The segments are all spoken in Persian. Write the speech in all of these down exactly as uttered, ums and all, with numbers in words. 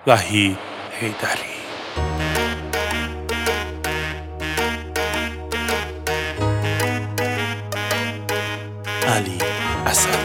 وحید حیدری. علی اصلی.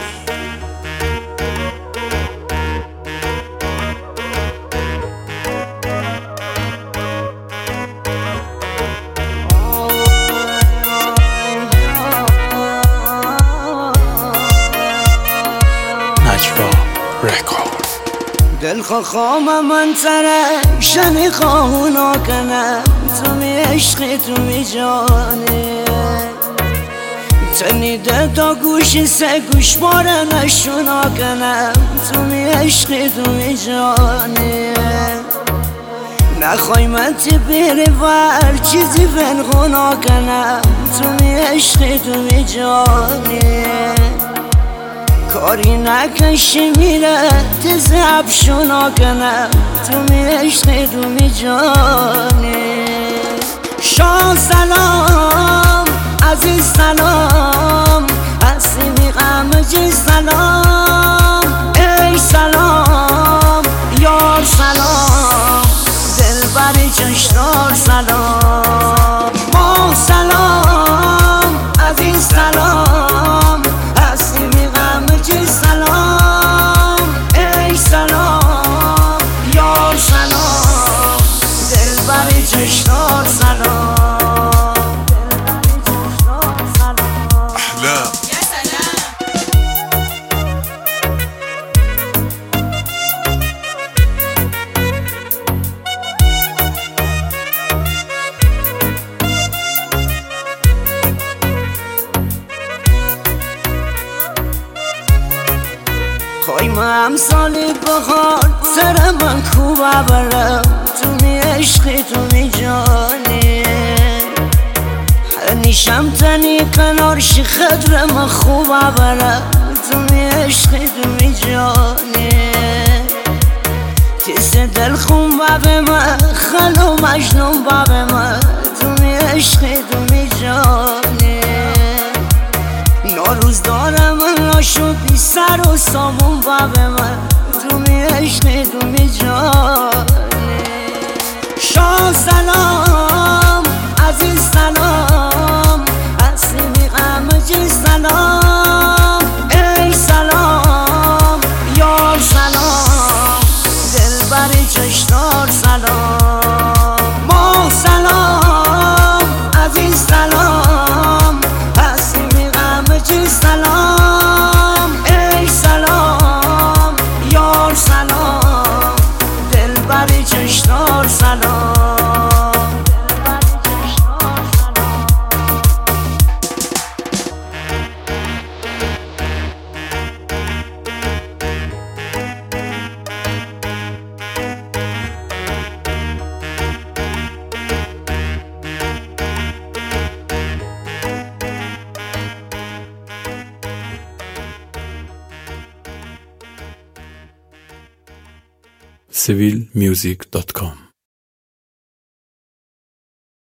نجوا رکورد. دل خواهم من ترشن خواهونا کنم، تو می عشقی تو می جانه تنیده تا گوشی سه گوش باره نشونا کنم، تو می عشقی تو می جانه نخوای من تی بیری ور چیزی فنخونا کنم، تو می عشقی تو می جانه کاری نکشی میره تز افشونا کنم، تو می عشقی تو می جانی. شاه سلام عزیز سلام، هستی می غمجی سلام، ای سلام یار سلام، دل بری چشتار سلام. ماه سلام عزیز سلام، هستی می غمجی سلام، ای سلام یار سلام، دل بری چشتار سلام. احلام. خواهی من امسالی بخار سر من خوبه برم، تو می عشقی تو می جانی نیشم تنی کنارشی خدر من خوبه برم، تو می عشقی تو می جانی تیس دل خون باب من خلو مجنون باب من، تو می عشقی تو می جانی ناروز دارم ناشو بی سر و سامون باب من، تو می عشقی تو می جانی. شاه سلام عزیز سلام، هستی می غمجی سلام، ای سلام یار سلام، دل بری چشتار سلام. ماه سلام عزیز سلام، هستی می غمجی سلام، ای سلام یار سلام، دل بری چشتار سلام. سیویل میوزیک دات کام